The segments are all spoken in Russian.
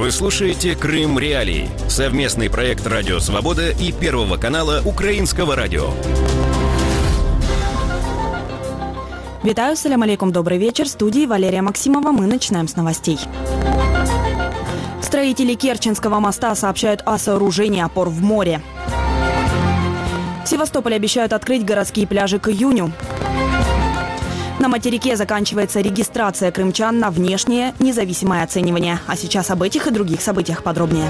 Вы слушаете «Крым Реалии» – совместный проект «Радио Свобода» и Первого канала Украинского радио. Витаю, салям алейкум, добрый вечер. В студии Валерия Максимова. Мы начинаем с новостей. Строители Керченского моста сообщают о сооружении опор в море. В Севастополе обещают открыть городские пляжи к июню. На материке заканчивается регистрация крымчан на внешнее независимое оценивание. А сейчас об этих и других событиях подробнее.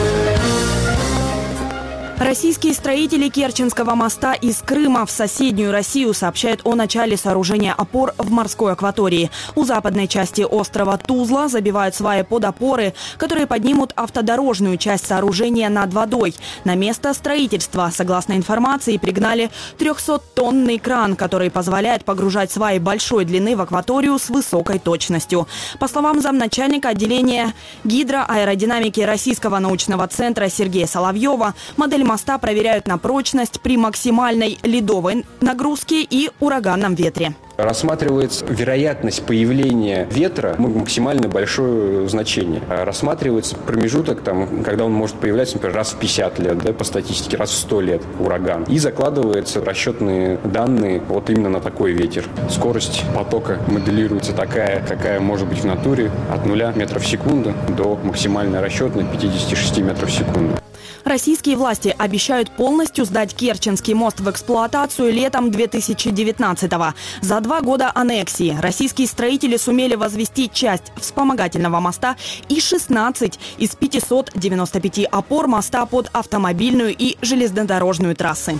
Российские строители Керченского моста из Крыма в соседнюю Россию сообщают о начале сооружения опор в морской акватории. У западной части острова Тузла забивают сваи под опоры, которые поднимут автодорожную часть сооружения над водой. На место строительства, согласно информации, пригнали 300-тонный кран, который позволяет погружать сваи большой длины в акваторию с высокой точностью. По словам замначальника отделения гидроаэродинамики Российского научного центра Сергея Соловьева, модель моста проверяют на прочность при максимальной ледовой нагрузке и ураганном ветре. Рассматривается вероятность появления ветра, максимально большое значение. Рассматривается промежуток, когда он может появляться, например, раз в 50 лет, по статистике, раз в 100 лет ураган. И закладываются расчетные данные вот именно на такой ветер. Скорость потока моделируется такая, какая может быть в натуре, от 0 метров в секунду до максимально расчетной 56 метров в секунду. Российские власти обещают полностью сдать Керченский мост в эксплуатацию летом 2019-го. За 2 года аннексии российские строители сумели возвести часть вспомогательного моста и 16 из 595 опор моста под автомобильную и железнодорожную трассы.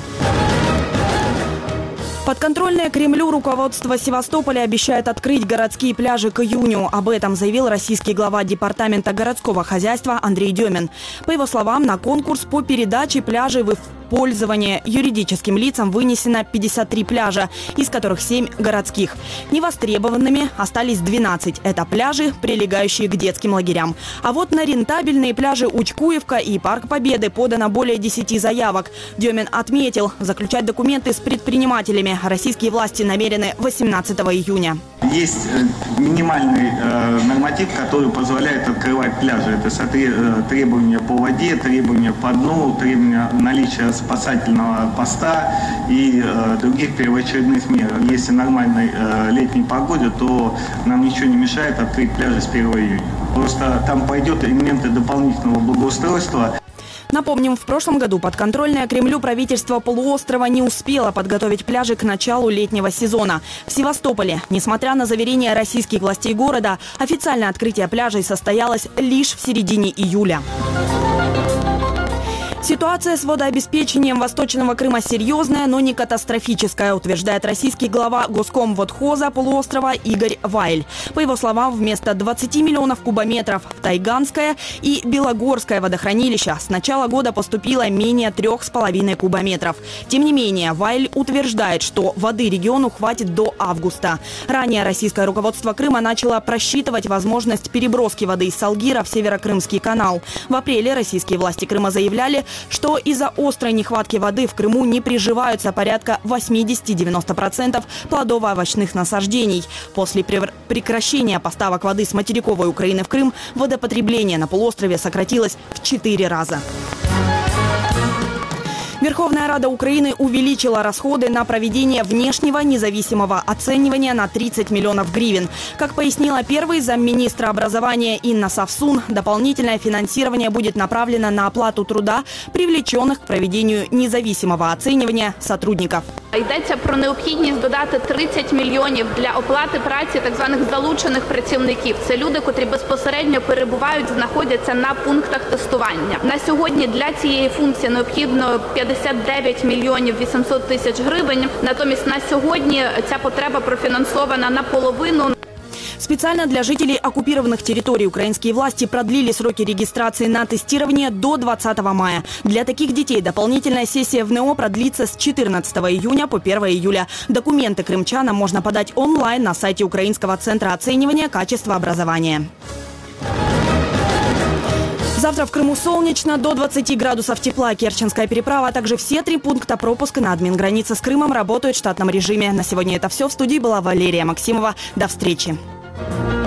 Подконтрольное Кремлю руководство Севастополя обещает открыть городские пляжи к июню. Об этом заявил российский глава департамента городского хозяйства Андрей Демин. По его словам, на конкурс по передаче пляжей в пользование юридическим лицам вынесено 53 пляжа, из которых 7 городских. Невостребованными остались 12. Это пляжи, прилегающие к детским лагерям. А вот на рентабельные пляжи Учкуевка и Парк Победы подано более 10 заявок. Демин отметил, заключать документы с предпринимателями российские власти намерены 18 июня. Есть минимальный норматив, который позволяет открывать пляжи. Это требования по воде, требования по дну, требования наличия спасательного поста и других первоочередных мер. Если нормальной летней погоде, то нам ничего не мешает открыть пляжи с 1 июня. Просто там пойдет элементы дополнительного благоустройства. Напомним, в прошлом году подконтрольное Кремлю правительство полуострова не успело подготовить пляжи к началу летнего сезона. В Севастополе, несмотря на заверения российских властей города, официальное открытие пляжей состоялось лишь в середине июля. Ситуация с водообеспечением Восточного Крыма серьезная, но не катастрофическая, утверждает российский глава Госкомводхоза полуострова Игорь Вайль. По его словам, вместо 20 миллионов кубометров в Тайганское и Белогорское водохранилища с начала года поступило менее 3,5 кубометров. Тем не менее, Вайль утверждает, что воды региону хватит до августа. Ранее российское руководство Крыма начало просчитывать возможность переброски воды из Салгира в Северокрымский канал. В апреле российские власти Крыма заявляли, что из-за острой нехватки воды в Крыму не приживаются порядка 80-90% плодово-овощных насаждений. После прекращения поставок воды с материковой Украины в Крым водопотребление на полуострове сократилось в 4 раза. Верховная Рада Украины увеличила расходы на проведение внешнего независимого оценивания на 30 миллионов гривен. Как пояснила первый замминистра образования Инна Совсун, дополнительное финансирование будет направлено на оплату труда привлеченных к проведению независимого оценивания сотрудников. Йдеться про необхідність додати 30 мільйонів для оплати праці так званих залучених працівників. Це люди, котрі безпосередньо перебувають, знаходяться на пунктах тестування. На сьогодні для цієї функції необхідно 59 мільйонів 800 тисяч гривень. Натомість на сьогодні ця потреба профінансована наполовину. Специально для жителей оккупированных территорий украинские власти продлили сроки регистрации на тестирование до 20 мая. Для таких детей дополнительная сессия в НЭО продлится с 14 июня по 1 июля. Документы крымчанам можно подать онлайн на сайте Украинского центра оценивания качества образования. Завтра в Крыму солнечно, до 20 градусов тепла. Керченская переправа, а также все 3 пункта пропуска на админгранице с Крымом работают в штатном режиме. На сегодня это все. В студии была Валерия Максимова. До встречи.